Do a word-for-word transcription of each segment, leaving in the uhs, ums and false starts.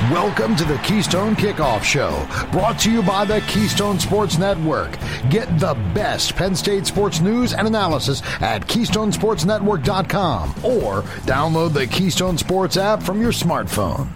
Welcome to the Keystone Kickoff Show, brought to you by the Keystone Sports Network. Get the best Penn State sports news and analysis at keystone sports network dot com or download the Keystone Sports app from your smartphone.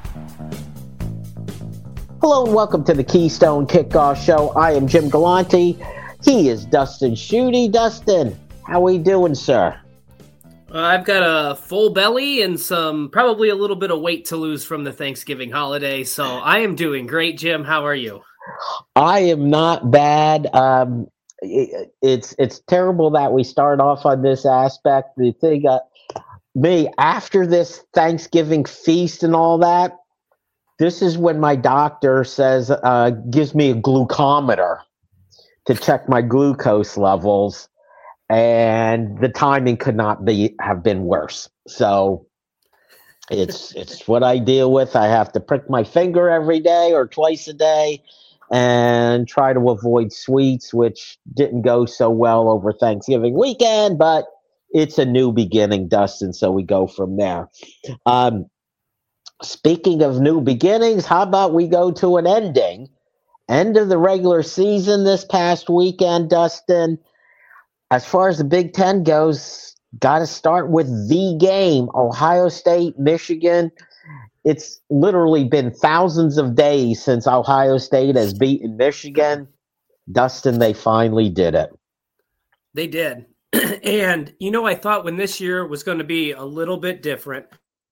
Hello and welcome to the Keystone Kickoff Show. I am Jim Galante. He is Dustin Schutte. Dustin, how are we doing, sir? Uh, I've got a full belly and some probably a little bit of weight to lose from the Thanksgiving holiday, so I am doing great. Jim, how are you? I am not bad. Um, it, it's it's terrible that we start off on this aspect. The thing, uh, me after this Thanksgiving feast and all that, this is when my doctor says uh, gives me a glucometer to check my glucose levels. And the timing could not be have been worse. So it's it's what I deal with. I have to prick my finger every day or twice a day and try to avoid sweets, which didn't go so well over Thanksgiving weekend, but it's a new beginning, Dustin, so we go from there. Um, speaking of new beginnings, how about we go to an ending? End of the regular season this past weekend, Dustin. As far as the Big Ten goes, got to start with the game, Ohio State, Michigan. It's literally been thousands of days since Ohio State has beaten Michigan. Dustin, they finally did it. They did. And, you know, I thought when this year was going to be a little bit different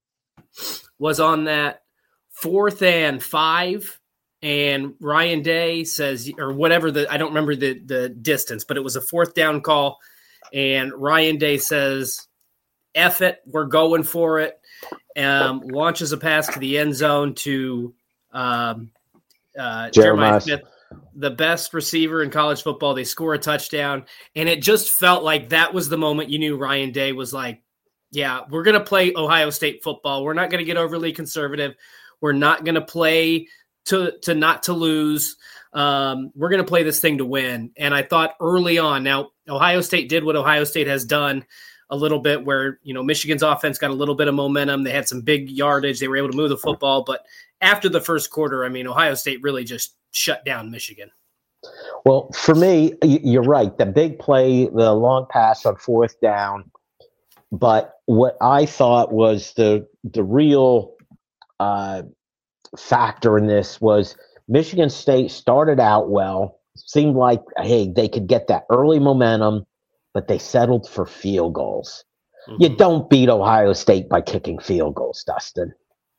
was on that fourth and five. And Ryan Day says, or whatever the, I don't remember the, the distance, but it was a fourth down call. And Ryan Day says, F it, we're going for it. Um, launches a pass to the end zone to um, uh, Jeremiah Smith, the best receiver in college football. They score a touchdown. And it just felt like that was the moment you knew Ryan Day was like, yeah, we're going to play Ohio State football. We're not going to get overly conservative. We're not going to play to to not to lose. Um, we're going to play this thing to win. And I thought early on, now Ohio State did what Ohio State has done a little bit where, you know, Michigan's offense got a little bit of momentum. They had some big yardage. They were able to move the football. But after the first quarter, I mean, Ohio State really just shut down Michigan. Well, for me, you're right. The big play, the long pass on fourth down. But what I thought was the the real uh, factor in this was Michigan State started out well, seemed like, hey, they could get that early momentum, but they settled for field goals. Mm-hmm. You don't beat Ohio State by kicking field goals, Dustin.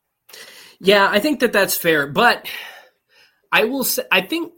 Yeah, I think that that's fair, but I will say, I think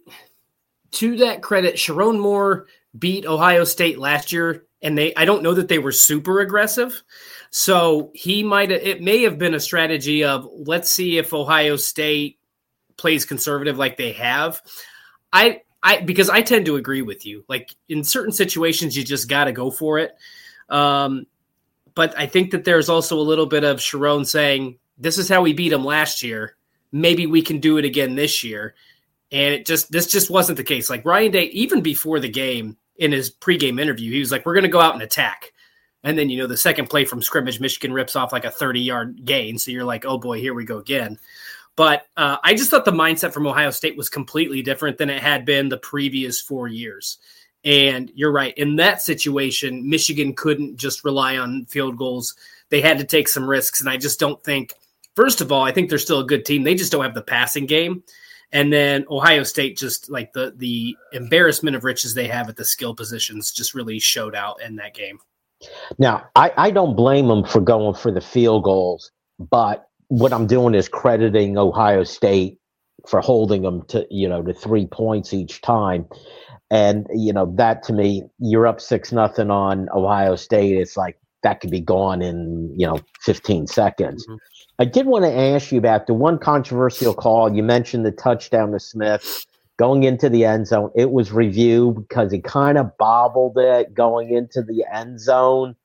to that credit, Sharon Moore beat Ohio State last year, and they, I don't know that they were super aggressive. So he might, it may have been a strategy of let's see if Ohio State plays conservative like they have. I, I, because I tend to agree with you. Like in certain situations, you just got to go for it. Um, but I think that there's also a little bit of Sharon saying, this is how we beat them last year. Maybe we can do it again this year. And it just, this just wasn't the case. Like Ryan Day, even before the game in his pregame interview, he was like, we're going to go out and attack. And then, you know, the second play from scrimmage, Michigan rips off like a thirty-yard gain. So you're like, oh, boy, here we go again. But uh, I just thought the mindset from Ohio State was completely different than it had been the previous four years. And you're right. In that situation, Michigan couldn't just rely on field goals. They had to take some risks. And I just don't think, first of all, I think they're still a good team. They just don't have the passing game. And then Ohio State, just like the the embarrassment of riches they have at the skill positions, just really showed out in that game. Now, I, I don't blame them for going for the field goals, but what I'm doing is crediting Ohio State for holding them to, you know, to three points each time. And, you know, that to me, you're up six nothing on Ohio State. It's like that could be gone in, you know, fifteen seconds. Mm-hmm. I did want to ask you about the one controversial call. You mentioned the touchdown to Smith going into the end zone. It was reviewed because he kind of bobbled it going into the end zone.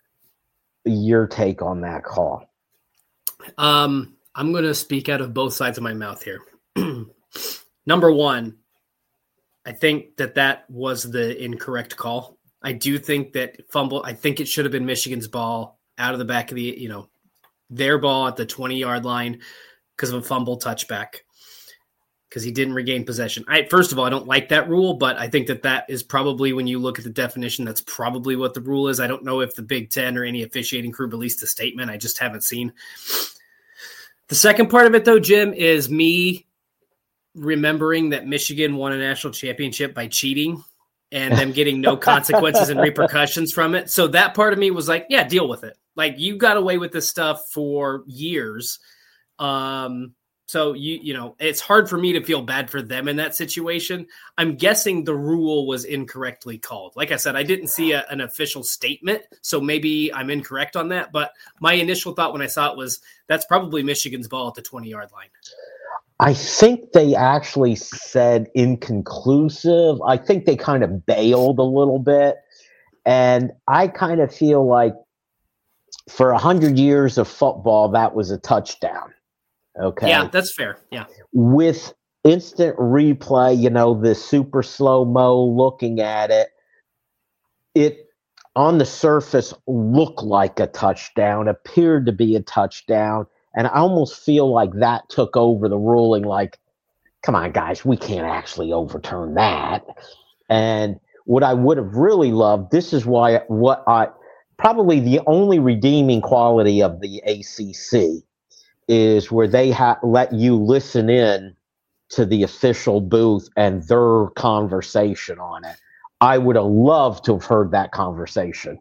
Your take on that call? Um, I'm going to speak out of both sides of my mouth here. Number one, I think that that was the incorrect call. I do think that fumble, I think it should have been Michigan's ball out of the back of the, you know, their ball at the twenty-yard line. because of a fumble touchback, because he didn't regain possession. I First of all, I don't like that rule, but I think that that is probably, when you look at the definition, that's probably what the rule is. I don't know if the Big Ten or any officiating crew released a statement. I just haven't seen. The second part of it, though, Jim, is me remembering that Michigan won a national championship by cheating and them getting no consequences and repercussions from it. So that part of me was like, yeah, deal with it. Like, you got away with this stuff for years. Um, so, you you know, it's hard for me to feel bad for them in that situation. I'm guessing the rule was incorrectly called. Like I said, I didn't see a, an official statement, so maybe I'm incorrect on that. But my initial thought when I saw it was, that's probably Michigan's ball at the twenty-yard line. I think they actually said inconclusive. I think they kind of bailed a little bit. And I kind of feel like for one hundred years of football, that was a touchdown. Okay. Yeah, that's fair. Yeah. With instant replay, you know, the super slow-mo looking at it, it on the surface looked like a touchdown, appeared to be a touchdown. And I almost feel like that took over the ruling, like, come on, guys, we can't actually overturn that. And what I would have really loved, this is why what I probably the only redeeming quality of the A C C is where they ha- let you listen in to the official booth and their conversation on it. I would have loved to have heard that conversation.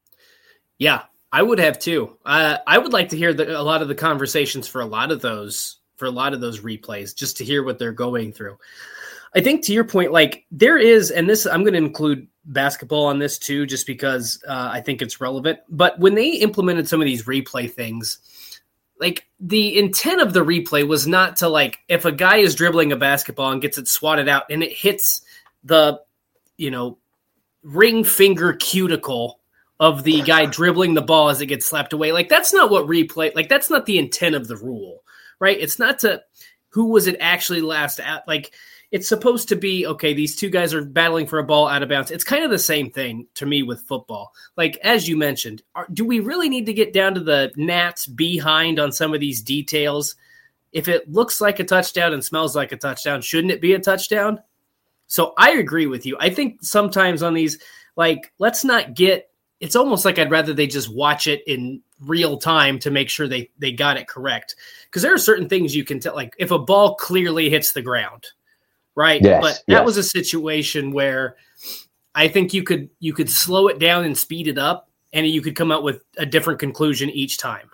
Yeah. I would have too. Uh, I would like to hear the, a lot of the conversations for a lot of those, for a lot of those replays, just to hear what they're going through. I think to your point, like there is, and this, I'm going to include basketball on this too, just because uh, I think it's relevant. But when they implemented some of these replay things, like the intent of the replay was not to, like, if a guy is dribbling a basketball and gets it swatted out and it hits the, you know, ring finger cuticle of the guy dribbling the ball as it gets slapped away. Like, that's not what replay, like, that's not the intent of the rule, right? It's not to who was it actually last at. Like, it's supposed to be, okay, these two guys are battling for a ball out of bounds. It's kind of the same thing to me with football. Like, as you mentioned, are, do we really need to get down to the gnat's behind on some of these details? If it looks like a touchdown and smells like a touchdown, shouldn't it be a touchdown? So I agree with you. I think sometimes on these, like, let's not get, it's almost like I'd rather they just watch it in real time to make sure they, they got it correct. Because there are certain things you can tell, like if a ball clearly hits the ground, right? Yes, but that yes. was a situation where I think you could you could slow it down and speed it up, and you could come out with a different conclusion each time.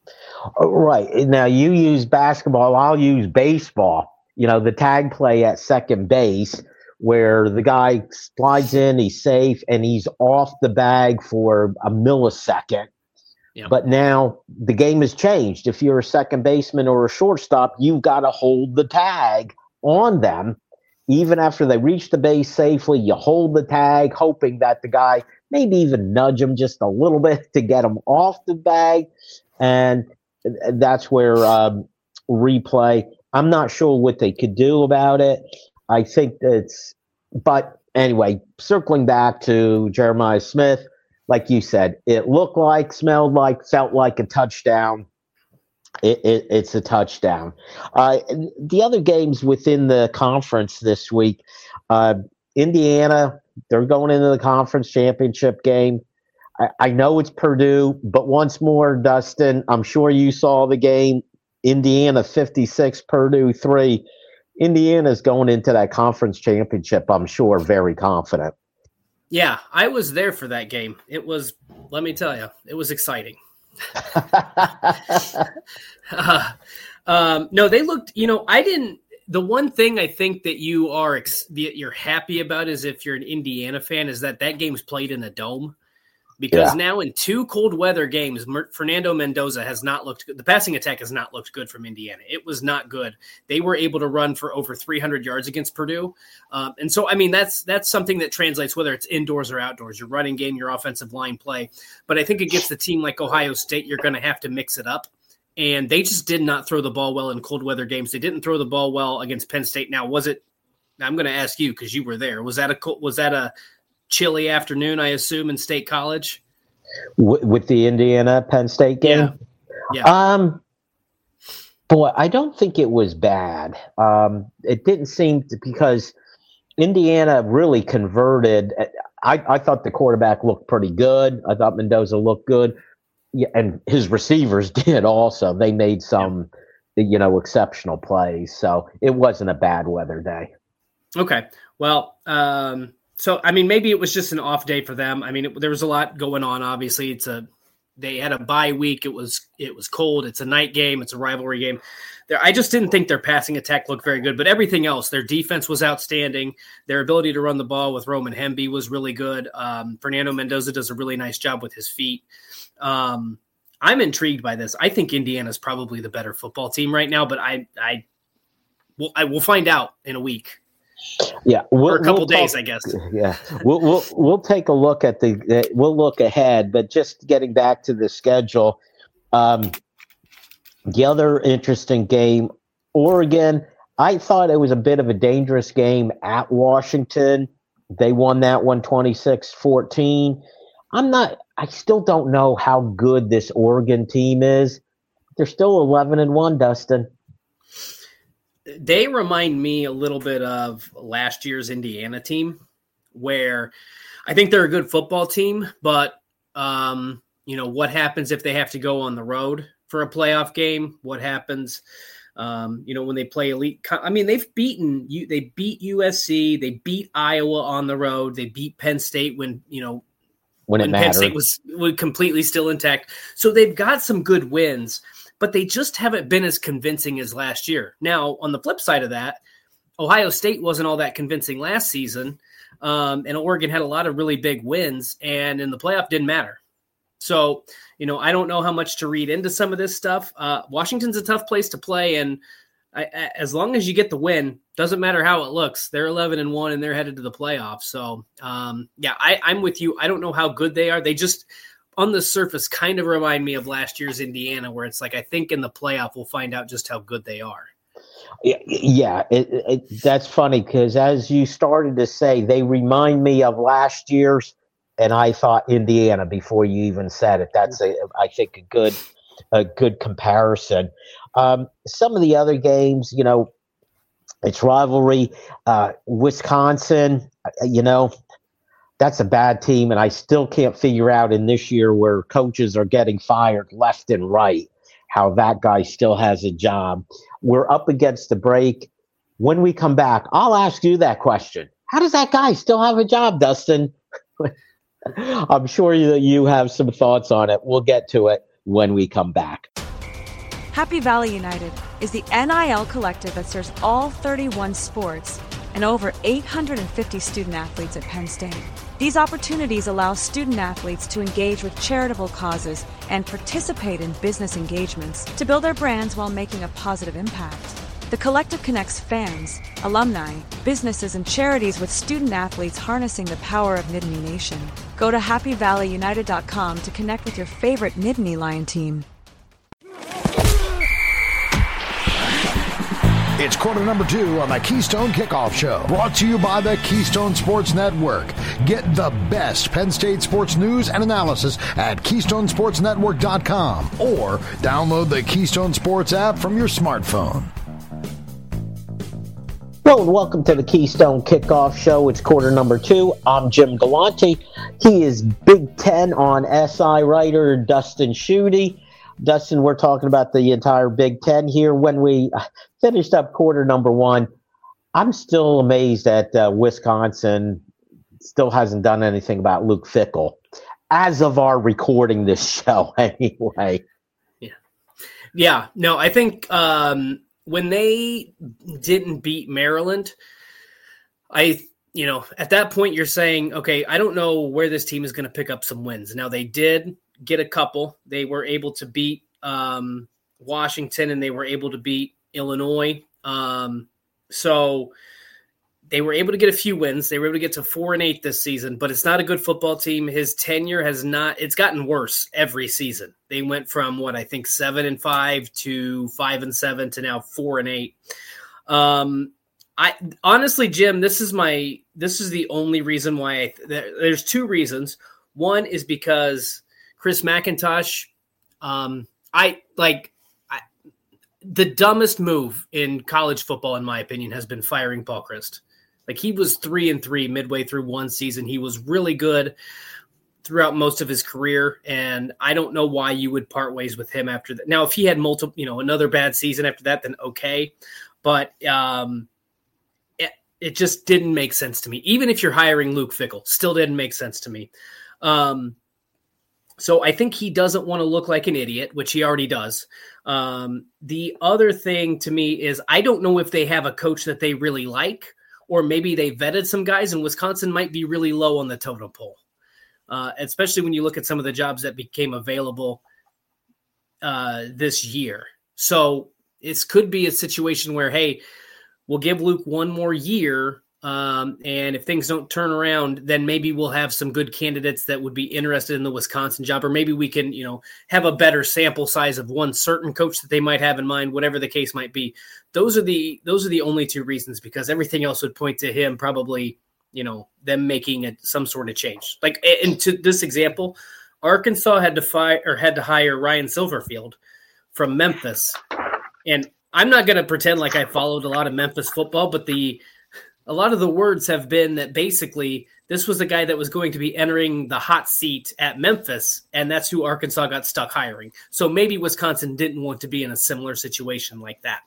Right. Now you use basketball, I'll use baseball. You know, the tag play at second base, where the guy slides in, he's safe, and he's off the bag for a millisecond. Yeah. But now the game has changed. If you're a second baseman or a shortstop, you've got to hold the tag on them. Even after they reach the base safely, you hold the tag, hoping that the guy maybe even nudge him just a little bit to get him off the bag. And that's where um, replay, I'm not sure what they could do about it. I think that's, but anyway, circling back to Jeremiah Smith, like you said, it looked like, smelled like, felt like a touchdown. It, it, it's a touchdown. Uh, the other games within the conference this week, uh, Indiana, they're going into the conference championship game. I, I know it's Purdue, but once more, Dustin, I'm sure you saw the game. Indiana fifty-six, Purdue three. Indiana's going into that conference championship, I'm sure, very confident. Yeah, I was there for that game. It was, let me tell you, it was exciting. uh, um, no, they looked, you know, I didn't, the one thing I think that you are, ex, you're happy about is if you're an Indiana fan is that that game's played in a dome. Because yeah. now in two cold weather games, Mer- Fernando Mendoza has not looked good. The passing attack has not looked good from Indiana. It was not good. They were able to run for over three hundred yards against Purdue. Um, and so, I mean, that's that's something that translates whether it's indoors or outdoors, your running game, your offensive line play. But I think against a team like Ohio State, you're going to have to mix it up. And they just did not throw the ball well in cold weather games. They didn't throw the ball well against Penn State. Now, was it – I'm going to ask you because you were there. Was that a was that a chilly afternoon, I assume, in State College? With the Indiana Penn State game? Yeah. yeah. Um, Boy, I don't think it was bad. Um, it didn't seem to, because Indiana really converted. I, I thought the quarterback looked pretty good. I thought Mendoza looked good. Yeah, and his receivers did also. They made some, yeah. you know, exceptional plays. So it wasn't a bad weather day. Okay. Well, um, so, I mean, maybe it was just an off day for them. I mean, it, there was a lot going on. Obviously, it's a they had a bye week. It was it was cold. It's a night game. It's a rivalry game. There, I just didn't think their passing attack looked very good, but everything else, their defense was outstanding. Their ability to run the ball with Roman Hemby was really good. Um, Fernando Mendoza does a really nice job with his feet. Um, I'm intrigued by this. I think Indiana's probably the better football team right now, but I I will I will find out in a week. Yeah, we'll, or a couple we'll days, talk, I guess. Yeah, we'll we'll we'll take a look at the. We'll look ahead, but just getting back to the schedule, um, the other interesting game, Oregon. I thought it was a bit of a dangerous game at Washington. They won that one twenty-six fourteen. I'm not. I still don't know how good this Oregon team is. They're still eleven and one, Dustin. They remind me a little bit of last year's Indiana team, where I think they're a good football team, but um, you know, what happens if they have to go on the road for a playoff game? What happens, um, you know, when they play elite? I mean, they've beaten you. They beat U S C. They beat Iowa on the road. They beat Penn State when you know when, it when Penn State was, was completely still intact. So they've got some good wins, but they just haven't been as convincing as last year. Now, on the flip side of that, Ohio State wasn't all that convincing last season, um, and Oregon had a lot of really big wins, and in the playoff didn't matter. So, you know, I don't know how much to read into some of this stuff. Uh, Washington's a tough place to play, and I, I, as long as you get the win, doesn't matter how it looks. They're eleven and one, and they're headed to the playoffs. So, um, yeah, I, I'm with you. I don't know how good they are. They just – on the surface, kind of remind me of last year's Indiana, where it's like, I think in the playoff, we'll find out just how good they are. Yeah, yeah it, it, that's funny because as you started to say, they remind me of last year's, and I thought Indiana before you even said it. That's, a, I think, a good a good comparison. Um, some of the other games, you know, it's rivalry. Uh, Wisconsin, you know, that's a bad team, and I still can't figure out in this year where coaches are getting fired left and right, how that guy still has a job. We're up against the break. When we come back, I'll ask you that question. How does that guy still have a job, Dustin? I'm sure you, you have some thoughts on it. We'll get to it when we come back. Happy Valley United is the N I L collective that serves all thirty-one sports and over eight hundred fifty student athletes at Penn State. These opportunities allow student athletes to engage with charitable causes and participate in business engagements to build their brands while making a positive impact. The collective connects fans, alumni, businesses, and charities with student athletes harnessing the power of Nittany Nation. Go to happy valley united dot com to connect with your favorite Nittany Lion team. It's quarter number two on the Keystone Kickoff Show, brought to you by the Keystone Sports Network. Get the best Penn State sports news and analysis at keystone sports network dot com or download the Keystone Sports app from your smartphone. Hello and welcome to the Keystone Kickoff Show. It's quarter number two. I'm Jim Galante. He is Big Ten on S I writer Dustin Schutte. Dustin, we're talking about the entire Big Ten here. When we finished up quarter number one, I'm still amazed that uh, Wisconsin still hasn't done anything about Luke Fickell, as of our recording this show anyway. Yeah. Yeah. No, I think um, when they didn't beat Maryland, I, you know, at that point you're saying, okay, I don't know where this team is going to pick up some wins. Now they did get a couple. They were able to beat um, Washington, and they were able to beat Illinois. Um, so they were able to get a few wins. They were able to get to four and eight this season, but it's not a good football team. His tenure has not, it's gotten worse every season. They went from what I think seven and five to five and seven to now four and eight. Um, I honestly, Jim, this is my, this is the only reason why I, there, there's two reasons. One is because Chris McIntosh, um, I like, I, the dumbest move in college football, in my opinion, has been firing Paul Chryst. Like, he was three and three midway through one season. He was really good throughout most of his career, and I don't know why you would part ways with him after that. Now, if he had multiple, you know, another bad season after that, then okay. But um, it, it just didn't make sense to me. Even if you're hiring Luke Fickell, still didn't make sense to me. Um, so I think he doesn't want to look like an idiot, which he already does. Um, the other thing to me is I don't know if they have a coach that they really like, or maybe they vetted some guys, and Wisconsin might be really low on the totem pole. Uh, especially when you look at some of the jobs that became available uh, this year. So this could be a situation where, hey, we'll give Luke one more year, um, and if things don't turn around, then maybe we'll have some good candidates that would be interested in the Wisconsin job, or maybe we can, you know, have a better sample size of one certain coach that they might have in mind, whatever the case might be. Those are the those are the only two reasons, because everything else would point to him probably, you know, them making a, some sort of change. Like, and to this example, Arkansas had to fire or had to hire Ryan Silverfield from Memphis. And I'm not going to pretend like I followed a lot of Memphis football, but the, a lot of the words have been that basically this was the guy that was going to be entering the hot seat at Memphis, and that's who Arkansas got stuck hiring. So maybe Wisconsin didn't want to be in a similar situation like that.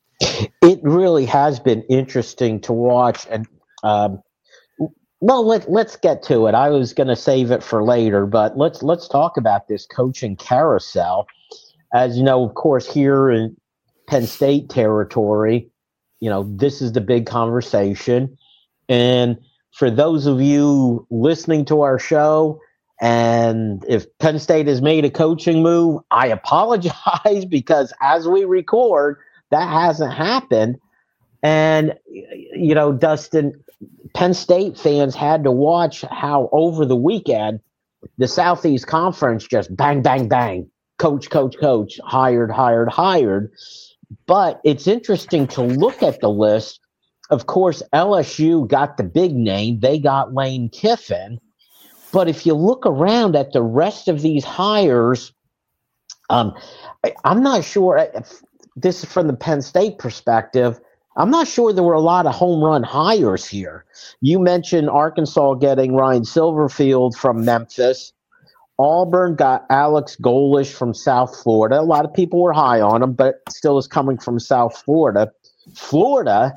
It really has been interesting to watch. And, um, Well, let, let's get to it. I was going to save it for later, but let's let's talk about this coaching carousel. As you know, of course, here in Penn State territory, you know, this is the big conversation. And for those of you listening to our show, and if Penn State has made a coaching move, I apologize, because as we record, that hasn't happened. And, you know, Dustin, Penn State fans had to watch how over the weekend the Southeast Conference just bang, bang, bang, coach, coach, coach, hired, hired, hired. But it's interesting to look at the list. Of course, L S U got the big name. They got Lane Kiffin. But if you look around at the rest of these hires, um, I, I'm not sure. If, this is from the Penn State perspective. I'm not sure there were a lot of home run hires here. You mentioned Arkansas getting Ryan Silverfield from Memphis. Auburn got Alex Golesh from South Florida. A lot of people were high on him, but still is coming from South Florida. Florida,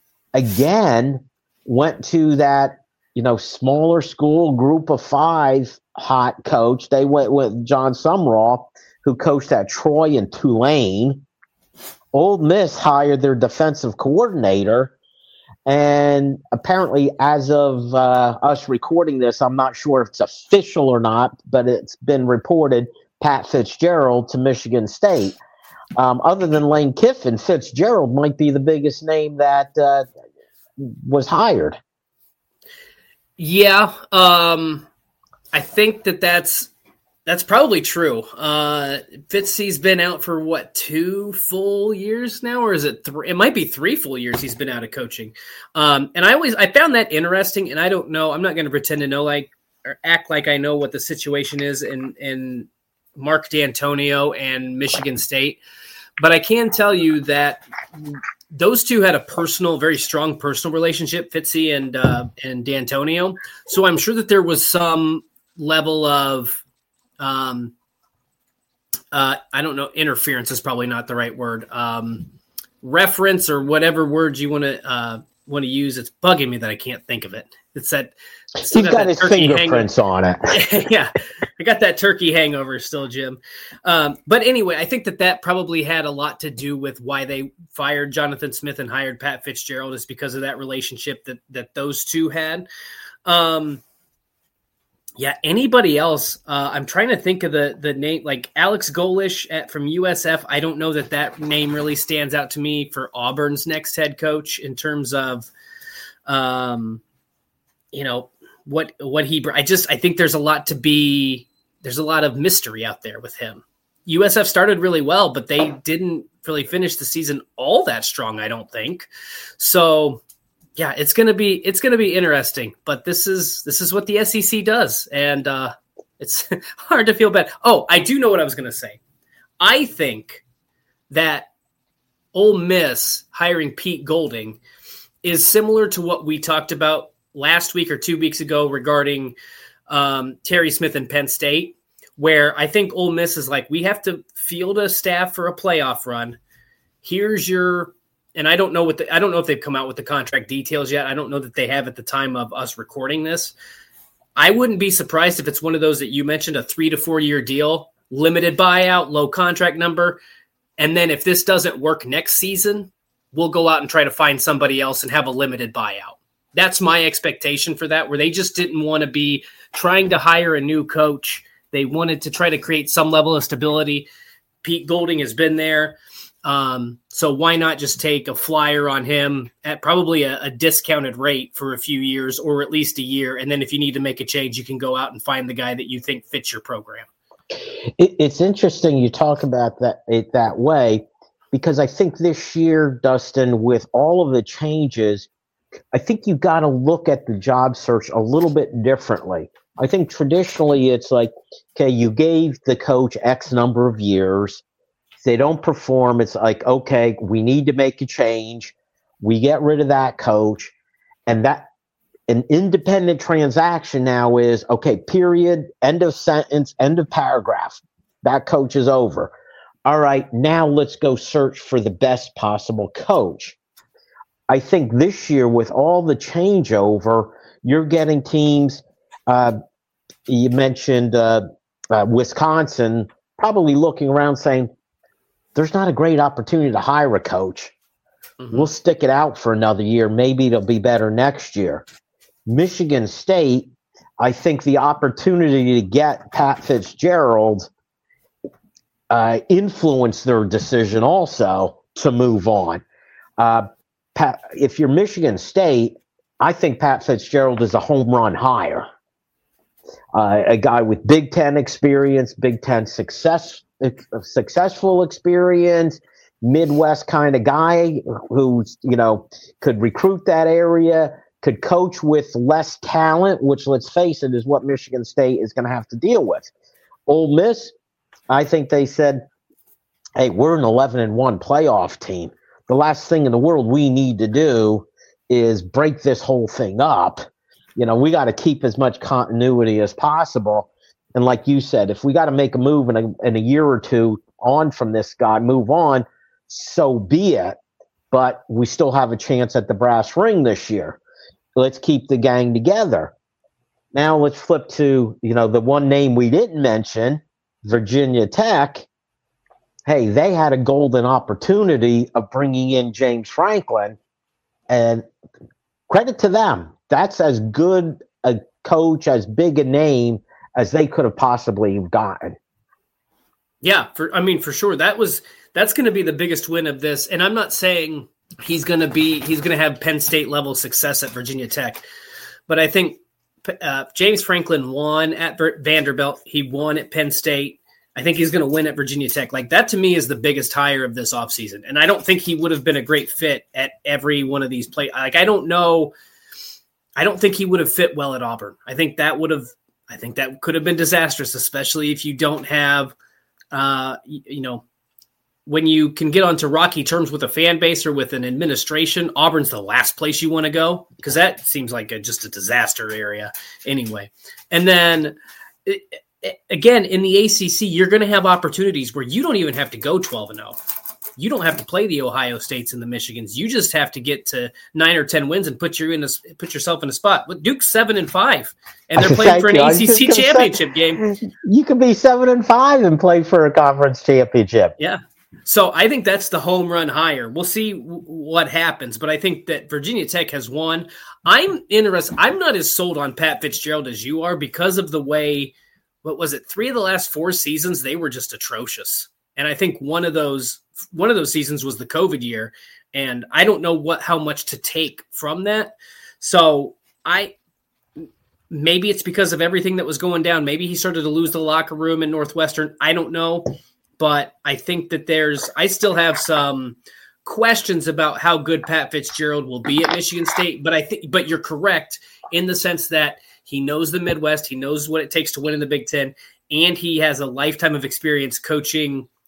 again, went to that, you know, smaller school group of five hot coach. They went with John Sumrall, who coached at Troy and Tulane. Ole Miss hired their defensive coordinator, and apparently, as of uh, us recording this, I'm not sure if it's official or not, but it's been reported, Pat Fitzgerald to Michigan State. Um, other than Lane Kiffin, Fitzgerald might be the biggest name that uh, was hired. Yeah, um, I think that that's That's probably true. Uh, Fitzy's been out for what, two full years now, or is it three? It might be three full years he's been out of coaching. Um, and I always I found that interesting. And I don't know. I'm not going to pretend to know like or act like I know what the situation is in in Mark D'Antonio and Michigan State, but I can tell you that those two had a personal, very strong personal relationship, Fitzy and uh, and D'Antonio. So I'm sure that there was some level of Um, uh, I don't know. Interference is probably not the right word. Um, reference or whatever words you want to uh, want to use. It's bugging me that I can't think of it. It's that he's got, got his fingerprints hangover. on it. Yeah, I got that turkey hangover still, Jim. Um, but anyway, I think that that probably had a lot to do with why they fired Jonathan Smith and hired Pat Fitzgerald, is because of that relationship that that those two had. Um, Yeah, anybody else? Uh, I'm trying to think of the the name, like Alex Golesh at, from U S F. I don't know that that name really stands out to me for Auburn's next head coach in terms of, um, you know, what what he. I just I think there's a lot to be. There's a lot of mystery out there with him. U S F started really well, but they didn't really finish the season all that strong, I don't think. So. Yeah, it's gonna be it's gonna be interesting, but this is this is what the S E C does, and uh, it's hard to feel bad. Oh, I do know what I was gonna say. I think that Ole Miss hiring Pete Golding is similar to what we talked about last week or two weeks ago regarding um, Terry Smith and Penn State, where I think Ole Miss is like, we have to field a staff for a playoff run. Here's your, and I don't know what the, I don't know if they've come out with the contract details yet. I don't know that they have at the time of us recording this. I wouldn't be surprised if it's one of those that you mentioned, a three to four year deal, limited buyout, low contract number. And then if this doesn't work next season, we'll go out and try to find somebody else and have a limited buyout. That's my expectation for that, where they just didn't want to be trying to hire a new coach. They wanted to try to create some level of stability. Pete Golding has been there. Um, so why not just take a flyer on him at probably a, a discounted rate for a few years or at least a year. And then if you need to make a change, you can go out and find the guy that you think fits your program. It, it's interesting you talk about that it that way, because I think this year, Dustin, with all of the changes, I think you got to look at the job search a little bit differently. I think traditionally it's like, okay, you gave the coach X number of years. If they don't perform, it's like, okay, we need to make a change. We get rid of that coach. And that an independent transaction now is, okay, period, end of sentence, end of paragraph. That coach is over. All right, now let's go search for the best possible coach. I think this year, with all the changeover, you're getting teams, uh, you mentioned uh, uh, Wisconsin, probably looking around saying, there's not a great opportunity to hire a coach. Mm-hmm. We'll stick it out for another year. Maybe it'll be better next year. Michigan State, I think the opportunity to get Pat Fitzgerald uh, influenced their decision also to move on. Uh, Pat, if you're Michigan State, I think Pat Fitzgerald is a home run hire. Uh, a guy with Big Ten experience, Big Ten success, successful experience, Midwest kind of guy who's, you know, could recruit that area, could coach with less talent, which, let's face it, is what Michigan State is going to have to deal with. Ole Miss, I think they said, hey, we're an eleven and one playoff team. The last thing in the world we need to do is break this whole thing up. You know, we got to keep as much continuity as possible. And like you said, if we got to make a move in a, in a year or two on from this guy, move on, so be it. But we still have a chance at the brass ring this year. Let's keep the gang together. Now let's flip to, you know, the one name we didn't mention, Virginia Tech. Hey, they had a golden opportunity of bringing in James Franklin, and credit to them. That's as good a coach, as big a name as they could have possibly gotten. Yeah, for I mean, for sure. That was that's going to be the biggest win of this. And I'm not saying he's going to be he's going to have Penn State level success at Virginia Tech, but I think uh, James Franklin won at Vanderbilt. He won at Penn State. I think he's going to win at Virginia Tech. Like, that to me is the biggest hire of this offseason. And I don't think he would have been a great fit at every one of these play. Like, I don't know. I don't think he would have fit well at Auburn. I think that would have, I think that could have been disastrous, especially if you don't have, uh, you, you know, when you can get onto rocky terms with a fan base or with an administration, Auburn's the last place you want to go, because that seems like a, just a disaster area anyway. And then it, again, in the A C C, you're going to have opportunities where you don't even have to go twelve and oh. You don't have to play the Ohio States and the Michigans. You just have to get to nine or ten wins and put you in a, put yourself in a spot. But Duke's seven and five, and they're playing for an A C C championship say, game. You could be seven and five and play for a conference championship. Yeah. So I think that's the home run hire. We'll see w- what happens, but I think that Virginia Tech has won. I'm interested. I'm not as sold on Pat Fitzgerald as you are, because of the way. What was it? Three of the last four seasons, they were just atrocious. And I think one of those one of those seasons was the COVID year. And I don't know what how much to take from that. So I maybe it's because of everything that was going down. Maybe he started to lose the locker room in Northwestern. I don't know. But I think that there's I still have some questions about how good Pat Fitzgerald will be at Michigan State. But I think but you're correct in the sense that he knows the Midwest. He knows what it takes to win in the Big Ten, and he has a lifetime of experience coaching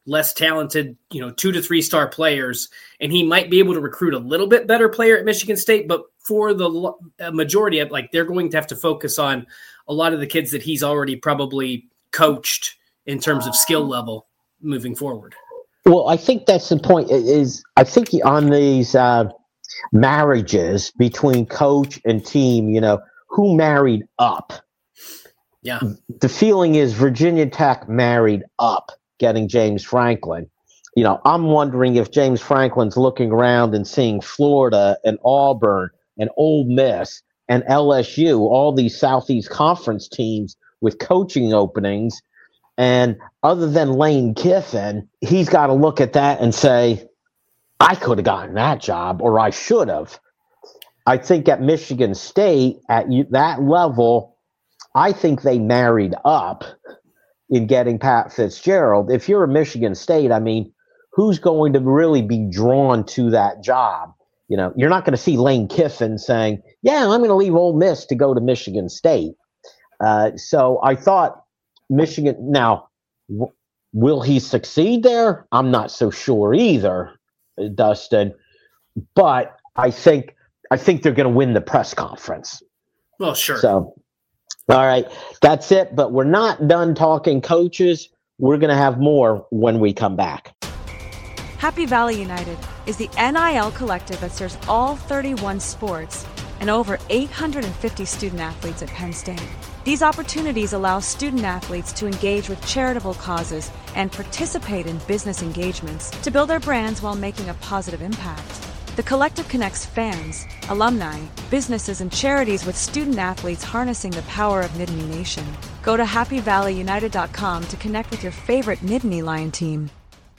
less talented, you know, two to three star players, and he might be able to recruit a little bit better player at Michigan State. But for the majority of, like, they're going to have to focus on a lot of the kids that he's already probably coached in terms of skill level moving forward. Well, I think that's the point. Is I think on these uh, marriages between coach and team, you know, who married up? Yeah. The feeling is Virginia Tech married up getting James Franklin. You know, I'm wondering if James Franklin's looking around and seeing Florida and Auburn and Ole Miss and L S U, all these Southeast Conference teams with coaching openings. And other than Lane Kiffin, he's got to look at that and say, I could have gotten that job, or I should have. I think at Michigan State, at that level, I think they married up in getting Pat Fitzgerald. If you're a Michigan State, I mean, who's going to really be drawn to that job? You know, you're not going to see Lane Kiffin saying, yeah, I'm going to leave Ole Miss to go to Michigan State. Uh, so I thought Michigan, now, w- will he succeed there? I'm not so sure either, Dustin. But I think I think they're going to win the press conference. Well, sure. So, all right, that's it. But we're not done talking coaches. We're going to have more when we come back. Happy Valley United is the N I L collective that serves all thirty-one sports and over eight hundred fifty student athletes at Penn State. These opportunities allow student athletes to engage with charitable causes and participate in business engagements to build their brands while making a positive impact. The collective connects fans, alumni, businesses, and charities with student athletes harnessing the power of Nittany Nation. Go to happy valley united dot com to connect with your favorite Nittany Lion team.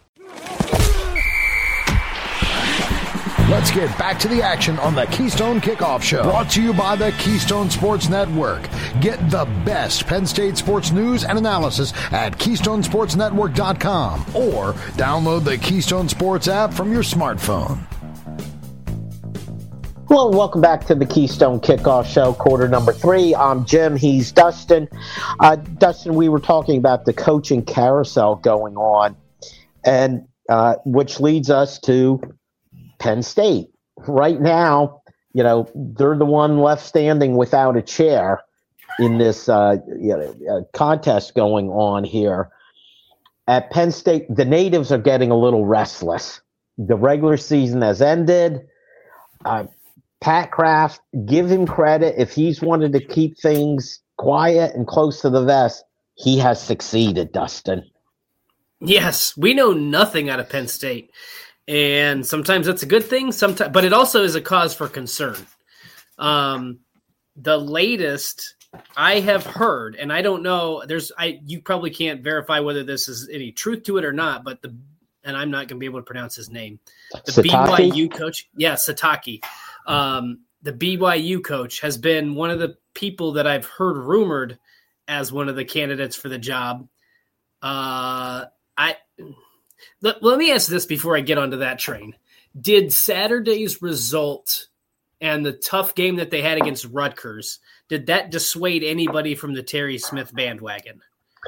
Let's get back to the action on the Keystone Kickoff Show. Brought to you by the Keystone Sports Network. Get the best Penn State sports news and analysis at keystone sports network dot com or download the Keystone Sports app from your smartphone. Hello and welcome back to the Keystone Kickoff Show, quarter number three. I'm Jim. He's Dustin. Uh, Dustin, we were talking about the coaching carousel going on, and uh, which leads us to Penn State. Right now, you know, they're the one left standing without a chair in this uh, you know, uh, contest going on here. At Penn State, the natives are getting a little restless. The regular season has ended. Uh, Pat Kraft, give him credit. If he's wanted to keep things quiet and close to the vest, he has succeeded, Dustin. Yes, we know nothing out of Penn State. And sometimes that's a good thing, sometimes, but it also is a cause for concern. Um, the latest I have heard, and I don't know, there's I you probably can't verify whether this is any truth to it or not, but the and I'm not going to be able to pronounce his name. The Sataki? B Y U coach, yeah, Sataki. Um, the B Y U coach has been one of the people that I've heard rumored as one of the candidates for the job. Uh, I. Let, let me ask this before I get onto that train. Did Saturday's result and the tough game that they had against Rutgers, did that dissuade anybody from the Terry Smith bandwagon?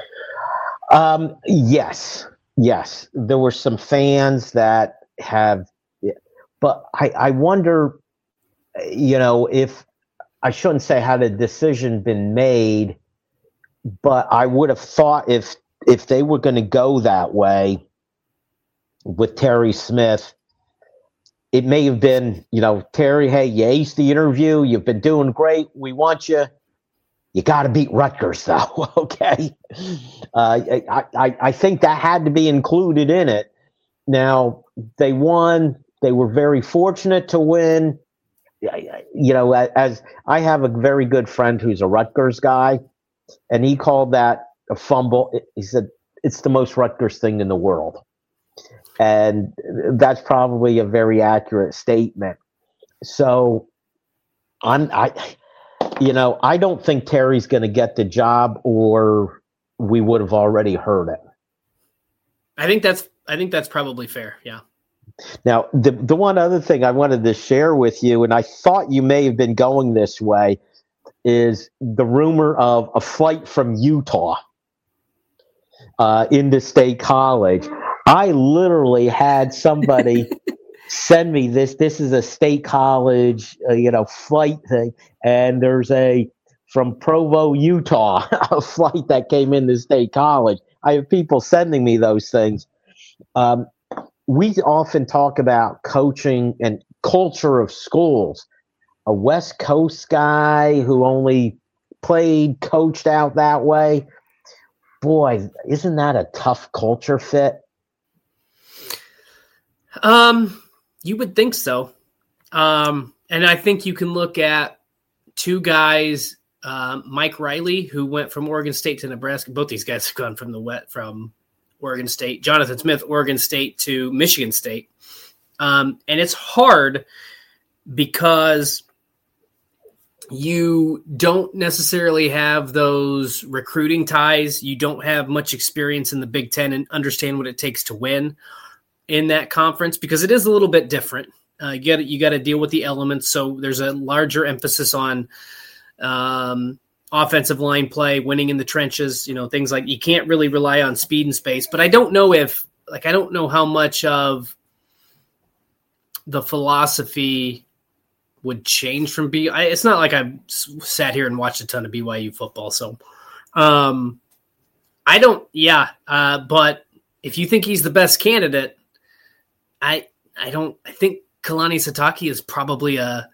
Um, yes, yes. There were some fans that have, but I, I wonder, you know, if I shouldn't say had a decision been made, but I would have thought if if they were going to go that way with Terry Smith, it may have been, you know, Terry, hey, you aced the interview. You've been doing great. We want you. You got to beat Rutgers, though, okay? Uh, I, I, I think that had to be included in it. Now, they won. They were very fortunate to win. You know, as I have a very good friend who's a Rutgers guy, and he called that a fumble. He said, it's the most Rutgers thing in the world. And that's probably a very accurate statement. So I'm, I, you know, I don't think Terry's going to get the job, or we would have already heard it. I think that's, I think that's probably fair. Yeah. Now, the the one other thing I wanted to share with you, and I thought you may have been going this way, is the rumor of a flight from Utah uh, into State College. I literally had somebody send me this. This is a state college, uh, you know, flight thing, and there's a from Provo, Utah, a flight that came into state college. I have people sending me those things. Um, we often talk about coaching and culture of schools. A West Coast guy who only played, coached out that way. Boy, isn't that a tough culture fit? Um, you would think so. Um, and I think you can look at two guys, um, Mike Riley, who went from Oregon State to Nebraska. Both these guys have gone from the wet from Oregon State. Jonathan Smith, Oregon State to Michigan State. Um, and it's hard because you don't necessarily have those recruiting ties. You don't have much experience in the Big Ten and understand what it takes to win in that conference because it is a little bit different. Uh, you got you got to deal with the elements. So there's a larger emphasis on um, offensive line play, winning in the trenches, you know, things like you can't really rely on speed and space. But I don't know if like I don't know how much of the philosophy would change from B. I, it's not like I've sat here and watched a ton of B Y U football. So um, I don't, yeah. Uh, but if you think he's the best candidate, I I don't, I think Kalani Sitake is probably a,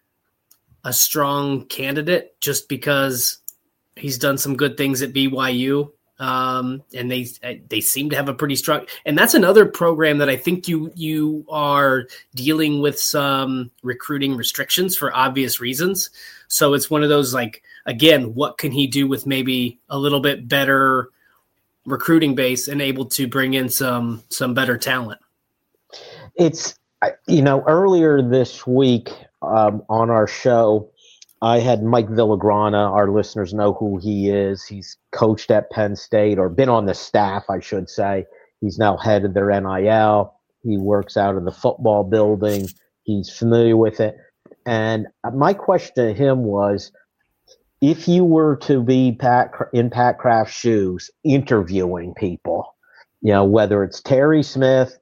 a strong candidate just because he's done some good things at B Y U. Um, and they they seem to have a pretty strong, and that's another program that I think you you are dealing with some recruiting restrictions for obvious reasons. So it's one of those like, again, what can he do with maybe a little bit better recruiting base and able to bring in some some better talent? It's, you know, earlier this week um, on our show, I had Mike Villagrana. Our listeners know who he is. He's coached at Penn State, or been on the staff, I should say. He's now head of their N I L. He works out of the football building. He's familiar with it. And my question to him was, if you were to be Pat, in Pat Kraft's shoes, interviewing people, you know, whether it's Terry Smith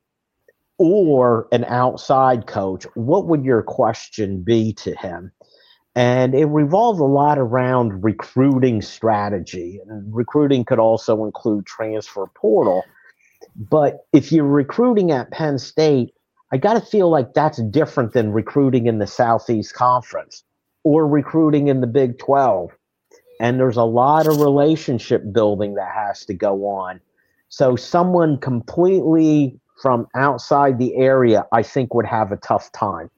or an outside coach, what would your question be to him? And it revolved a lot around recruiting strategy. And recruiting could also include transfer portal. But if you're recruiting at Penn State, I got to feel like that's different than recruiting in the Southeast Conference or recruiting in the Big twelve. And there's a lot of relationship building that has to go on. So someone completely from outside the area, I think, would have a tough time.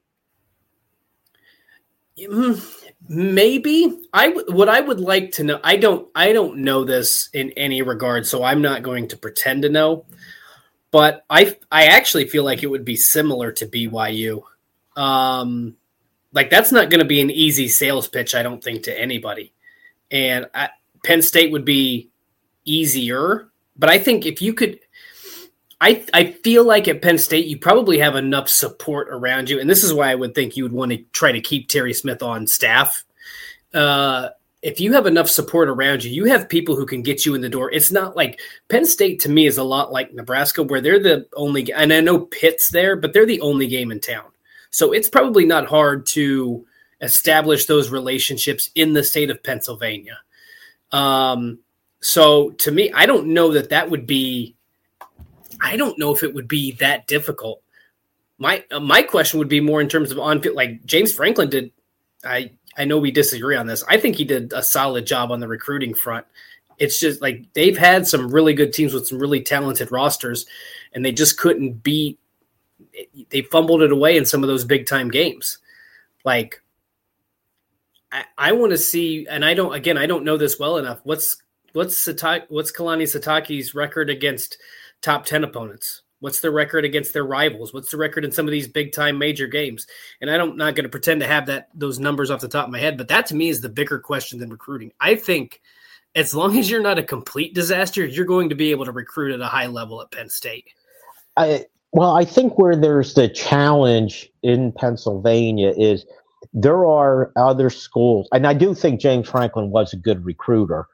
Maybe I w- what I would like to know. I don't. I don't know this in any regard, so I'm not going to pretend to know. But I, I actually feel like it would be similar to B Y U. Um, like that's not going to be an easy sales pitch, I don't think, to anybody. And I, Penn State would be easier, but I think if you could. I, I feel like at Penn State, you probably have enough support around you. And this is why I would think you would want to try to keep Terry Smith on staff. Uh, if you have enough support around you, you have people who can get you in the door. It's not like Penn State to me is a lot like Nebraska, where they're the only, and I know Pitt's there, but they're the only game in town. So it's probably not hard to establish those relationships in the state of Pennsylvania. Um, so to me, I don't know that that would be, I don't know if it would be that difficult. My uh, my question would be more in terms of on-field, like James Franklin did. I I know we disagree on this. I think he did a solid job on the recruiting front. It's just like they've had some really good teams with some really talented rosters, and they just couldn't beat. They fumbled it away in some of those big time games. Like I, I want to see, and I don't. Again, I don't know this well enough. What's what's Sitake, what's Kalani Sitake's record against top ten opponents? What's their record against their rivals? What's the record in some of these big time major games? And I don't, not going to pretend to have that, those numbers off the top of my head, but that to me is the bigger question than recruiting. I think as long as you're not a complete disaster, you're going to be able to recruit at a high level at Penn State. I, well, I think where there's the challenge in Pennsylvania is there are other schools, and I do think James Franklin was a good recruiter,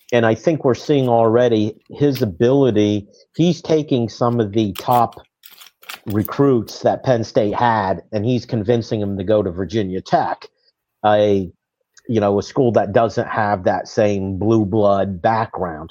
and I think we're seeing already his ability. He's taking some of the top recruits that Penn State had, and he's convincing them to go to Virginia Tech, a you know a school that doesn't have that same blue blood background.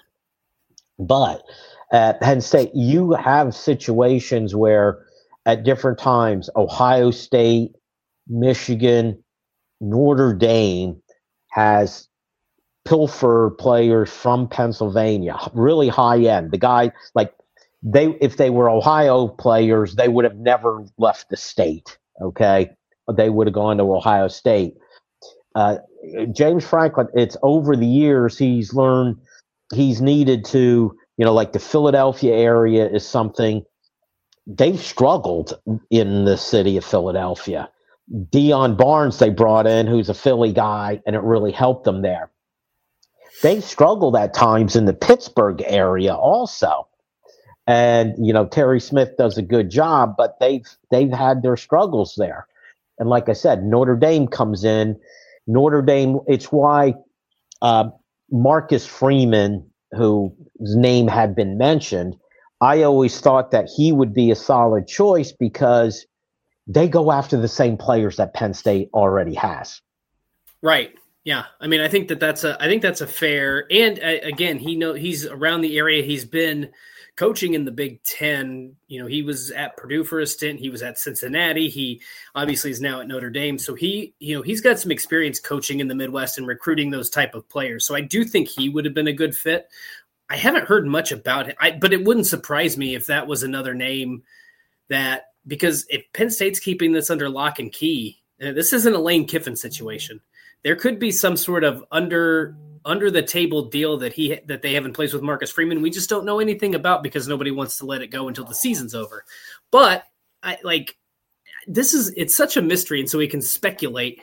But at Penn State, you have situations where at different times, Ohio State, Michigan, Notre Dame has pilfer players from Pennsylvania, really high end. The guy, like they, if they were Ohio players, they would have never left the state. Okay, they would have gone to Ohio State. Uh, James Franklin, it's over the years he's learned he's needed to, you know, like the Philadelphia area is something they've struggled in the city of Philadelphia. Deion Barnes they brought in, who's a Philly guy, and it really helped them there. They struggled at times in the Pittsburgh area also. And, you know, Terry Smith does a good job, but they've they've had their struggles there. And like I said, Notre Dame comes in. Notre Dame, it's why uh, Marcus Freeman, whose name had been mentioned, I always thought that he would be a solid choice because they go after the same players that Penn State already has. Right. Yeah. I mean, I think that that's a, I think that's a fair, and uh, again, he know he's around the area. He's been coaching in the Big Ten. You know, he was at Purdue for a stint. He was at Cincinnati. He obviously is now at Notre Dame. So he, you know, he's got some experience coaching in the Midwest and recruiting those type of players. So I do think he would have been a good fit. I haven't heard much about it, I, but it wouldn't surprise me if that was another name that, because if Penn State's keeping this under lock and key, this isn't a Lane Kiffin situation. There could be some sort of under under the table deal that he that they have in place with Marcus Freeman. We just don't know anything about because nobody wants to let it go until the season's over. But I like this is it's such a mystery, and so we can speculate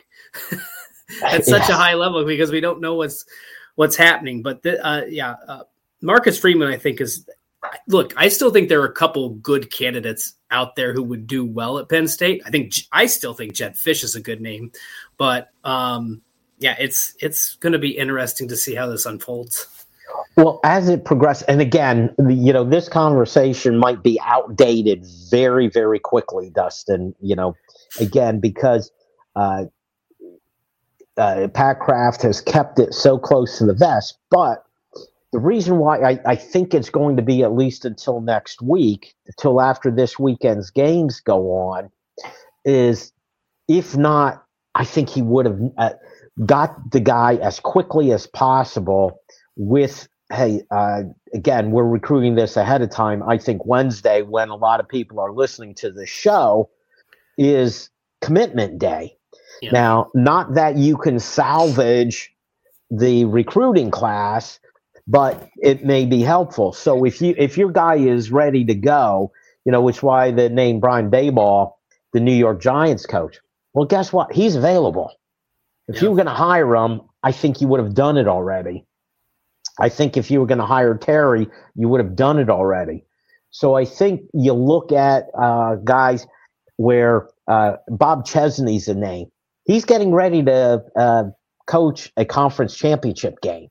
at such yeah. a high level because we don't know what's what's happening. But the, uh, yeah, uh, Marcus Freeman, I think is. Look, I still think there are a couple good candidates out there who would do well at Penn State. I think I still think Jedd Fisch is a good name, but um, yeah, it's it's going to be interesting to see how this unfolds. Well, as it progresses, and again, you know, this conversation might be outdated very, very quickly, Dustin. You know, again, because uh, uh, Pat Kraft has kept it so close to the vest, but. The reason why I, I think it's going to be at least until next week, until after this weekend's games go on, is if not, I think he would have uh, got the guy as quickly as possible with, hey, uh, again, we're recruiting this ahead of time. I think Wednesday, when a lot of people are listening to the show, is commitment day. Yeah. Now, not that you can salvage the recruiting class, but it may be helpful. So if you if your guy is ready to go, you know, which is why the name Brian Daboll, the New York Giants coach. Well, guess what? He's available. If yeah. you were going to hire him, I think you would have done it already. I think if you were going to hire Terry, you would have done it already. So I think you look at uh, guys where uh, Bob Chesney's a name. He's getting ready to uh, coach a conference championship game.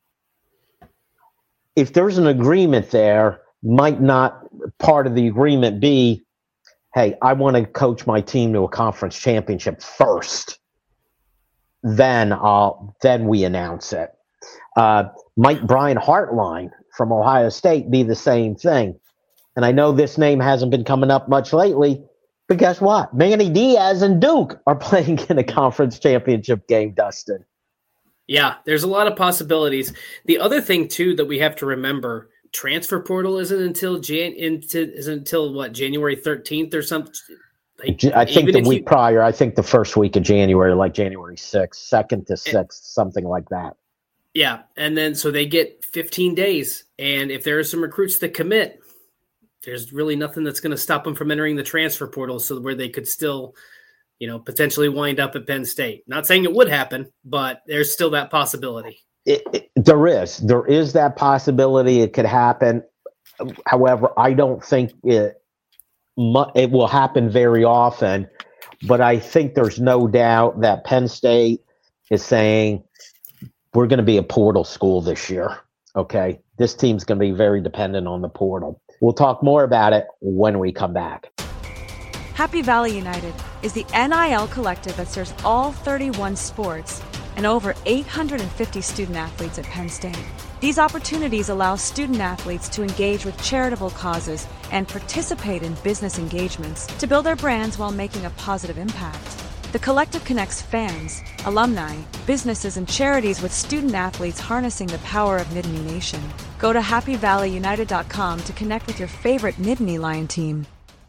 If there's an agreement there, might not part of the agreement be, hey, I want to coach my team to a conference championship first. Then I'll then we announce it. Uh, might Brian Hartline from Ohio State be the same thing? And I know this name hasn't been coming up much lately, but guess what? Manny Diaz and Duke are playing in a conference championship game, Dustin. Yeah, there's a lot of possibilities. The other thing too that we have to remember: transfer portal isn't until Jan into isn't until what January thirteenth or something. Like, I think the week you, prior. I think the first week of January, like January sixth, second to sixth, something like that. Yeah, and then so they get fifteen days, and if there are some recruits that commit, there's really nothing that's going to stop them from entering the transfer portal, so where they could still. You know, potentially wind up at Penn State. Not saying it would happen, but there's still that possibility. It, it, there is. There is that possibility it could happen. However, I don't think it it will happen very often. But I think there's no doubt that Penn State is saying we're going to be a portal school this year. okay? This team's going to be very dependent on the portal. We'll talk more about it when we come back. Happy Valley United is the N I L collective that serves all thirty-one sports and over eight hundred fifty student athletes at Penn State. These opportunities allow student athletes to engage with charitable causes and participate in business engagements to build their brands while making a positive impact. The collective connects fans, alumni, businesses, and charities with student athletes harnessing the power of Nittany Nation. Go to happy valley united dot com to connect with your favorite Nittany Lion team.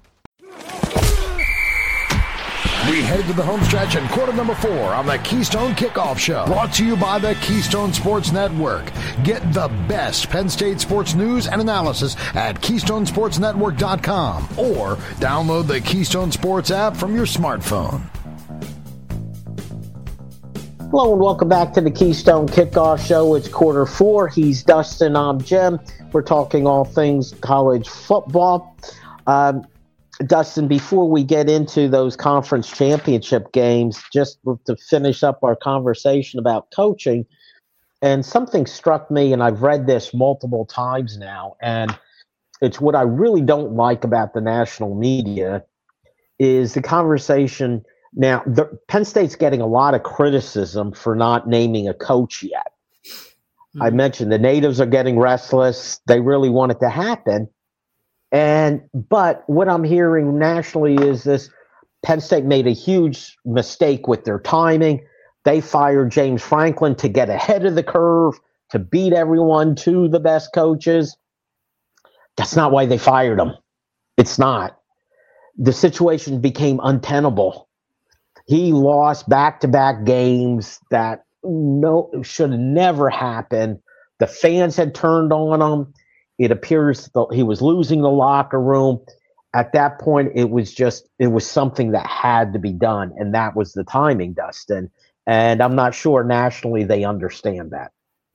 We head to the home stretch in quarter number four on the Keystone Kickoff Show. Brought to you by the Keystone Sports Network. Get the best Penn State sports news and analysis at keystone sports network dot com or download the Keystone Sports app from your smartphone. Hello and welcome back to the Keystone Kickoff Show. It's quarter four. He's Dustin. I'm Jim. We're talking all things college football. Um, Dustin, before we get into those conference championship games, just to finish up our conversation about coaching, and something struck me, and I've read this multiple times now, and it's what I really don't like about the national media, is the conversation. Now, the, Penn State's getting a lot of criticism for not naming a coach yet. Mm-hmm. I mentioned the natives are getting restless. They really want it to happen. And but what I'm hearing nationally is this: Penn State made a huge mistake with their timing. They fired James Franklin to get ahead of the curve, to beat everyone to the best coaches. That's not why they fired him. It's not. The situation became untenable. He lost back-to-back games that no should have never happened. The fans had turned on him. It appears that he was losing the locker room. At that point, it was just, it was something that had to be done, and that was the timing, Dustin. And I'm not sure nationally they understand that.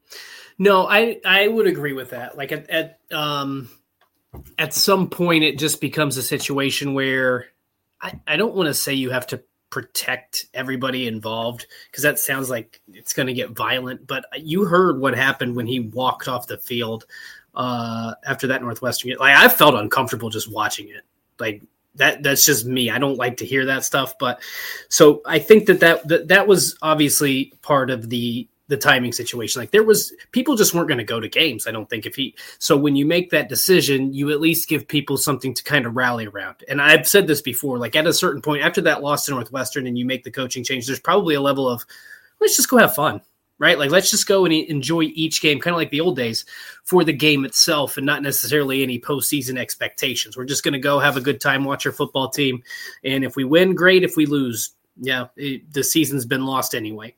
No, I, I would agree with that. Like at, at, um, at some point, it just becomes a situation where I, I don't want to say you have to protect everybody involved, because that sounds like it's going to get violent. But you heard what happened when he walked off the field uh, after that Northwestern game. Like, I felt uncomfortable just watching it. Like that, that's just me. I don't like to hear that stuff. But so I think that that, that, that was obviously part of the, the timing situation. Like there was, people just weren't going to go to games. I don't think if he, so when you make that decision, you at least give people something to kind of rally around. And I've said this before, like at a certain point after that loss to Northwestern and you make the coaching change, there's probably a level of, let's just go have fun, right? Like, let's just go and enjoy each game, kind of like the old days, for the game itself and not necessarily any postseason expectations. We're just going to go have a good time, watch our football team. And if we win, great. If we lose, yeah, it, the season's been lost anyway.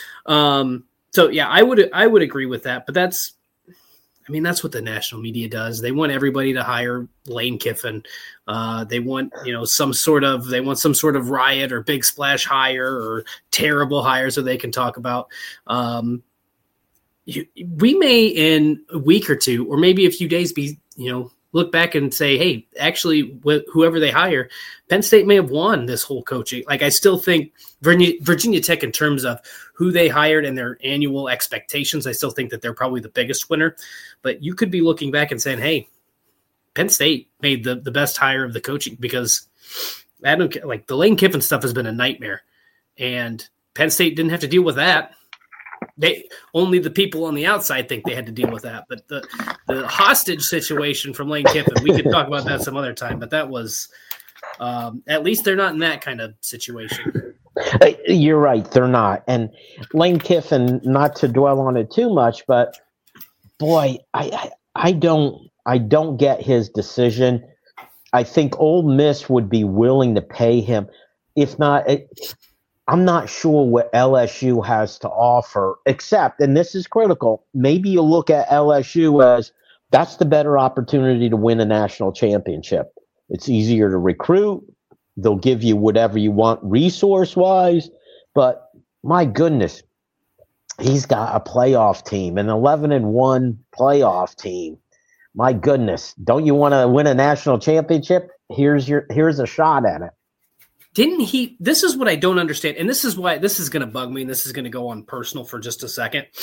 Um, So yeah, I would I would agree with that, but that's, I mean, that's what the national media does. They want everybody to hire Lane Kiffin. Uh, they want, you know, some sort of they want some sort of riot or big splash hire or terrible hire so they can talk about. Um, you, we may in a week or two, or maybe a few days, be you know. look back and say, hey, actually, wh- whoever they hire, Penn State may have won this whole coaching. Like, I still think Virginia, Virginia Tech, in terms of who they hired and their annual expectations, I still think that they're probably the biggest winner. But you could be looking back and saying, hey, Penn State made the, the best hire of the coaching, because I don't like the Lane Kiffin stuff has been a nightmare. And Penn State didn't have to deal with that. They only the people on the outside think they had to deal with that, but the the hostage situation from Lane Kiffin, we could talk about that some other time. But that was um, at least they're not in that kind of situation. You're right, they're not. And Lane Kiffin, not to dwell on it too much, but boy, I I, I don't I don't get his decision. I think Ole Miss would be willing to pay him, if not. It, I'm not sure what L S U has to offer, except, and this is critical, maybe you look at L S U as that's the better opportunity to win a national championship. It's easier to recruit. They'll give you whatever you want resource-wise. But my goodness, he's got a playoff team, an eleven and one playoff team. My goodness, don't you want to win a national championship? Here's your here's a shot at it. Didn't he? This is what I don't understand. And this is why this is going to bug me. And this is going to go on personal for just a second.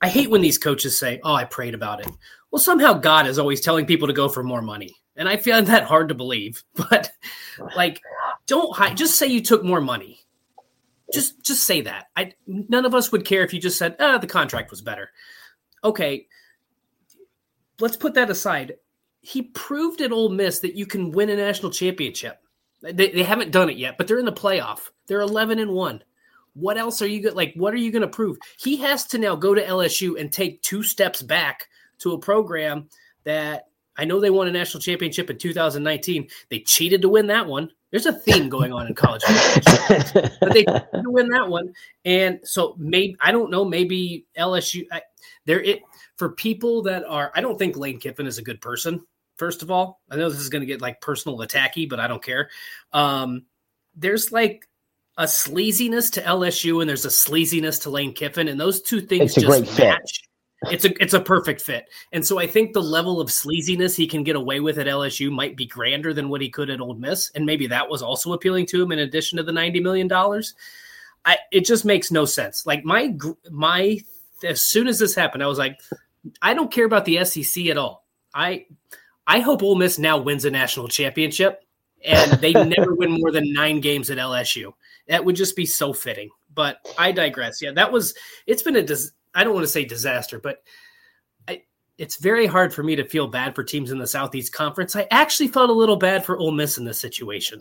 I hate when these coaches say, oh, I prayed about it. Well, somehow God is always telling people to go for more money. And I find that hard to believe. But, like, don't hide. Just say you took more money. Just just say that. I None of us would care if you just said, ah, the contract was better. Okay, let's put that aside. He proved at Ole Miss that you can win a national championship. They, they haven't done it yet, but they're in the playoff. They're eleven and one. What else are you going like? What are you going to prove? He has to now go to L S U and take two steps back to a program that I know they won a national championship in two thousand nineteen. They cheated to win that one. There's a theme going on in college football, but they cheated to win that one. And so maybe I don't know. Maybe L S U. I, there it for people that are. I don't think Lane Kiffin is a good person. First of all, I know this is going to get like personal attacky, but I don't care. Um, there's like a sleaziness to L S U and there's a sleaziness to Lane Kiffin, and those two things it's a just great match. Fit. It's a it's a perfect fit. And so I think the level of sleaziness he can get away with at L S U might be grander than what he could at Ole Miss, and maybe that was also appealing to him in addition to the ninety million dollars. I it just makes no sense. Like my my as soon as this happened, I was like, I don't care about the S E C at all. I I hope Ole Miss now wins a national championship, and they never win more than nine games at L S U. That would just be so fitting. But I digress. Yeah, that was – it's been a dis- – I don't want to say disaster, but I, it's very hard for me to feel bad for teams in the Southeast Conference. I actually felt a little bad for Ole Miss in this situation.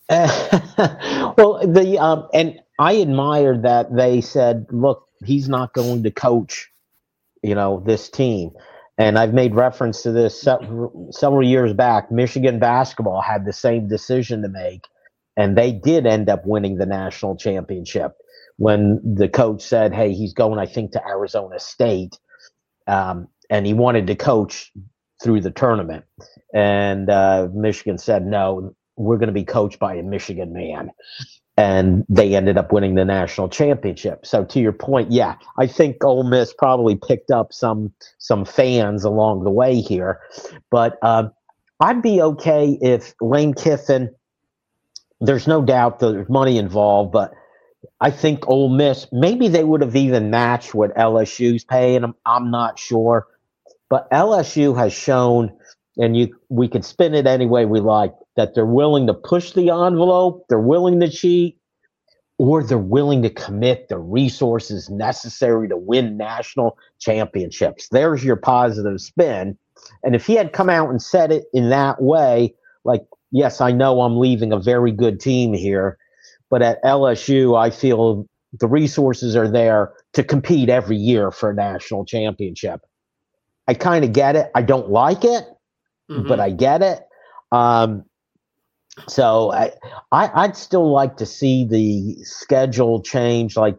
Uh, well, the um, and I admired that they said, look, he's not going to coach, you know, this team. And I've made reference to this several, several years back. Michigan basketball had the same decision to make, and they did end up winning the national championship when the coach said, hey, he's going, I think, to Arizona State, um, and he wanted to coach through the tournament. And uh, Michigan said, no, we're going to be coached by a Michigan man. And they ended up winning the national championship. So to your point, yeah, I think Ole Miss probably picked up some some fans along the way here. But uh, I'd be okay if Lane Kiffin, there's no doubt there's money involved, but I think Ole Miss, maybe they would have even matched what L S U's paying them. I'm not sure. But L S U has shown, and you we can spin it any way we like, that they're willing to push the envelope, they're willing to cheat, or they're willing to commit the resources necessary to win national championships. There's your positive spin. And if he had come out and said it in that way, like, yes, I know I'm leaving a very good team here, but at L S U, I feel the resources are there to compete every year for a national championship. I kind of get it. I don't like it, mm-hmm. but I get it. Um, so I, I, I'd still like to see the schedule change. Like,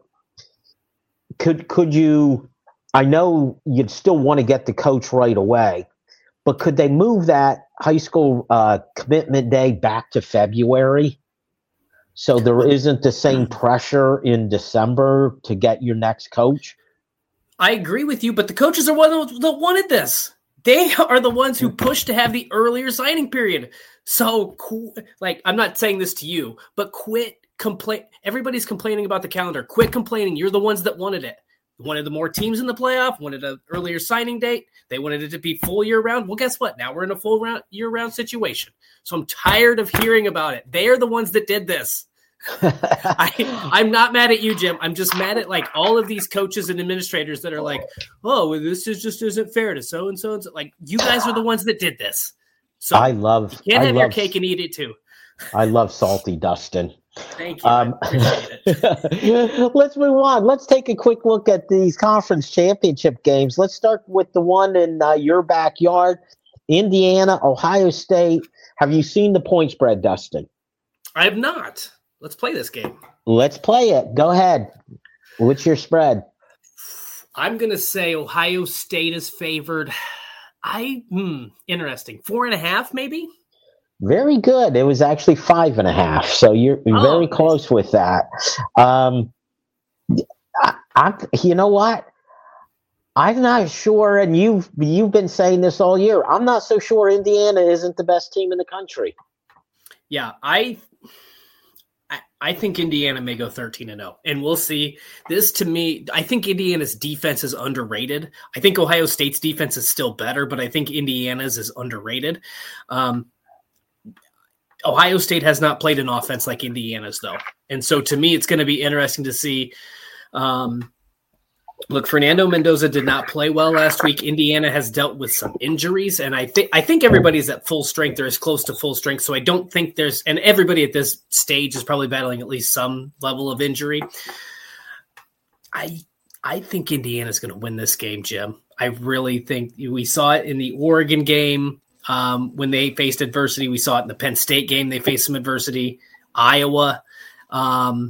could could you? I know you'd still want to get the coach right away, but could they move that high school uh, commitment day back to February, so there isn't the same pressure in December to get your next coach? I agree with you, but the coaches are one that wanted this. They are the ones who pushed to have the earlier signing period. So, like, I'm not saying this to you, but quit complain. Everybody's complaining about the calendar. Quit complaining. You're the ones that wanted it. Wanted the more teams in the playoff, wanted an earlier signing date. They wanted it to be full year round. Well, guess what? Now we're in a full round, year round situation. So I'm tired of hearing about it. They are the ones that did this. I, I'm not mad at you, Jim. I'm just mad at like all of these coaches and administrators that are like, oh, well, this is just isn't fair to so and so and so. Like, you guys are the ones that did this. So I love. You can't I have love, your cake and eat it too. I love salty Dustin. Thank you. Um, I appreciate it. Let's move on. Let's take a quick look at these conference championship games. Let's start with the one in uh, your backyard, Indiana, Ohio State. Have you seen the point spread, Dustin? I have not. Let's play this game. Let's play it. Go ahead. What's your spread? I'm going to say Ohio State is favored. I, hmm, interesting. Four and a half, maybe? Very good. It was actually five and a half. So you're oh, very nice. close with that. Um, I, I, you know what? I'm not sure, and you've you've been saying this all year. I'm not so sure Indiana isn't the best team in the country. Yeah, I, I I think Indiana may go thirteen and oh, and we'll see. This, to me, I think Indiana's defense is underrated. I think Ohio State's defense is still better, but I think Indiana's is underrated. Um, Ohio State has not played an offense like Indiana's, though. And so, to me, it's going to be interesting to see. Um, look, Fernando Mendoza did not play well last week. Indiana has dealt with some injuries, and I think I think everybody's at full strength. They're as close to full strength, so I don't think there's – and everybody at this stage is probably battling at least some level of injury. I I think Indiana's going to win this game, Jim. I really think – we saw it in the Oregon game um, when they faced adversity. We saw it in the Penn State game. They faced some adversity. Iowa. Um,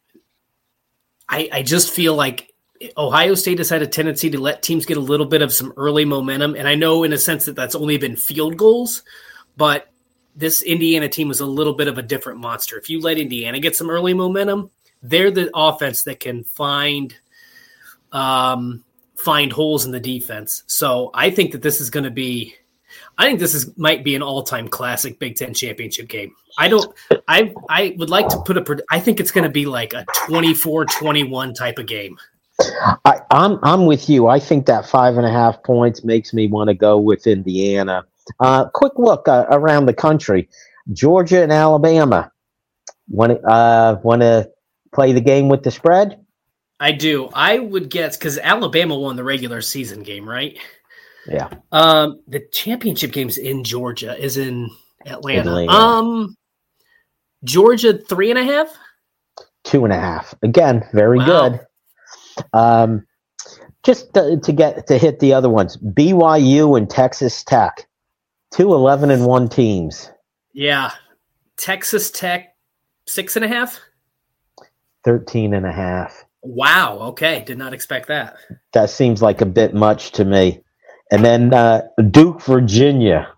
I, I just feel like – Ohio State has had a tendency to let teams get a little bit of some early momentum. And I know in a sense that that's only been field goals, but this Indiana team was a little bit of a different monster. If you let Indiana get some early momentum, they're the offense that can find, um, find holes in the defense. So I think that this is going to be, I think this is might be an all-time classic Big Ten championship game. I don't, I, I would like to put a, I think it's going to be like a twenty-four twenty-one type of game. I, I'm I'm with you. I think that five and a half points makes me want to go with Indiana. Uh, quick look uh, around the country: Georgia and Alabama. Want uh want to play the game with the spread? I do. I would guess because Alabama won the regular season game, right? Yeah. Um, the championship game's in Georgia, is in Atlanta. Atlanta. Um, Georgia three and a half, two and a half. Again, very wow. good. Um, just to, to get to hit the other ones, B Y U and Texas Tech, two eleven and one teams. Yeah, Texas Tech six and a half, thirteen and a half. Wow. Okay, did not expect that. That seems like a bit much to me. And then uh, Duke, Virginia.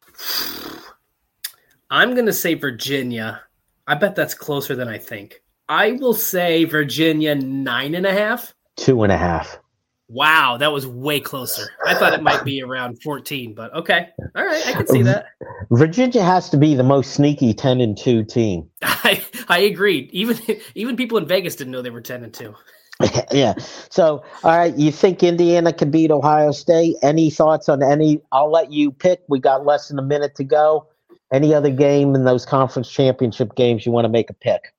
I'm gonna say Virginia. I bet that's closer than I think. I will say Virginia nine and a half. Two and a half. Wow, that was way closer. I thought it might be around fourteen, but okay. All right, I can see that. Virginia has to be the most sneaky ten and two team. I I agreed. Even even people in Vegas didn't know they were ten and two. Yeah. So, all right, you think Indiana can beat Ohio State? Any thoughts on any? I'll let you pick. We got less than a minute to go. Any other game in those conference championship games you want to make a pick?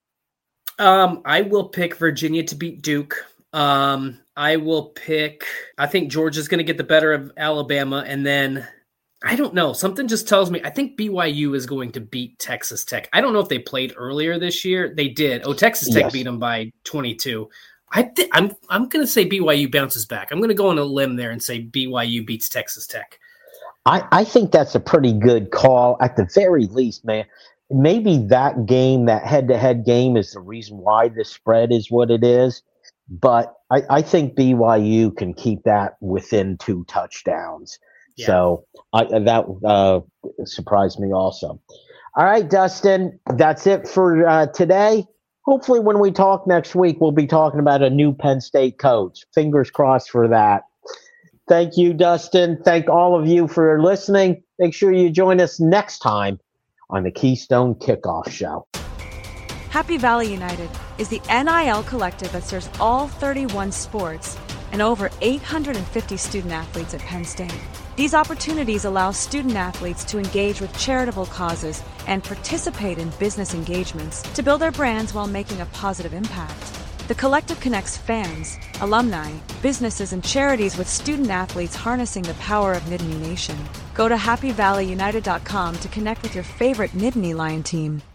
Um, I will pick Virginia to beat Duke. Um, I will pick, I think Georgia's going to get the better of Alabama. And then, I don't know, something just tells me, I think B Y U is going to beat Texas Tech. I don't know if they played earlier this year. They did. Oh, Texas Tech yes. beat them by twenty-two. I th- I'm I'm going to say B Y U bounces back. I'm going to go on a limb there and say B Y U beats Texas Tech. I, I think that's a pretty good call at the very least, man. Maybe that game, that head-to-head game, is the reason why the spread is what it is. But I, I think B Y U can keep that within two touchdowns. Yeah. So I, that uh, surprised me also. All right, Dustin, that's it for uh, today. Hopefully when we talk next week, we'll be talking about a new Penn State coach. Fingers crossed for that. Thank you, Dustin. Thank all of you for listening. Make sure you join us next time on the Keystone Kickoff Show. Happy Valley United is the N I L collective that serves all thirty-one sports and over eight hundred fifty student athletes at Penn State. These opportunities allow student athletes to engage with charitable causes and participate in business engagements to build their brands while making a positive impact. The collective connects fans, alumni, businesses, and charities with student athletes harnessing the power of Nittany Nation. Go to happy valley united dot com to connect with your favorite Nittany Lion team.